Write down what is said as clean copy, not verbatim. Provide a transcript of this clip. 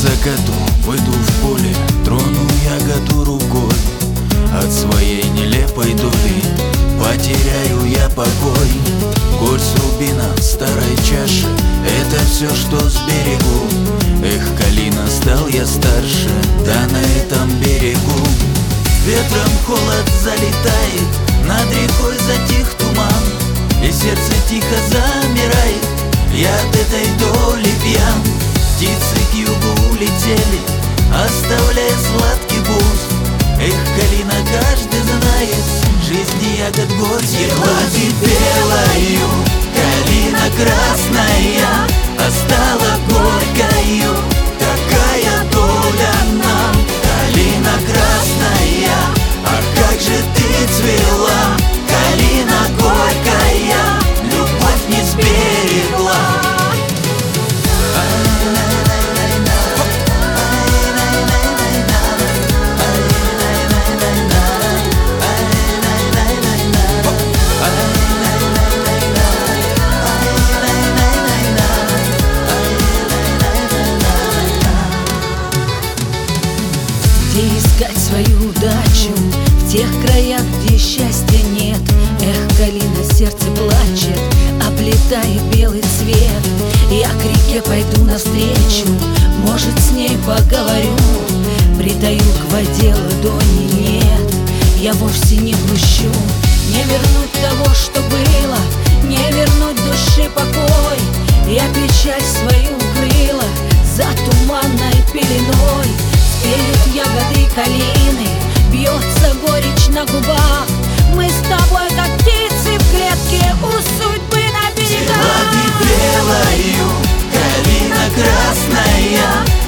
закату выйду в поле, трону ягоду рукой. От своей нелепой доли потеряю я покой. Горь с рубином в старой чаше — это все, что сберегу. Эх, калина, стал я старше, да на этом берегу. Ветром холод залетает, над рекой затих туман, и сердце тихо замирает, я от этой доли пьян. Птицы к югу улетели, оставляя сладкий буз. Эх, калина, каждый знает, жизни ягод горьких. Глади белою, калина красная, а стала горькою, такая доля нам. Калина красная, а как же ты цвела, калина горькая, любовь не сберегла. Искать свою удачу в тех краях, где счастья нет. Эх, калина, сердце плачет, оплетая белый цвет. Я к реке пойду навстречу, может, с ней поговорю. Придаю к воде ладони, нет, я вовсе не грущу. Не вернуть того, что было, не вернуть душе покой. Я печаль свою укрыла за туманной пеленой. Спеют ягоды калины, бьется горечь на губах. Мы с тобой, как птицы в клетке, у судьбы на берегах. Глади белою, калина красная,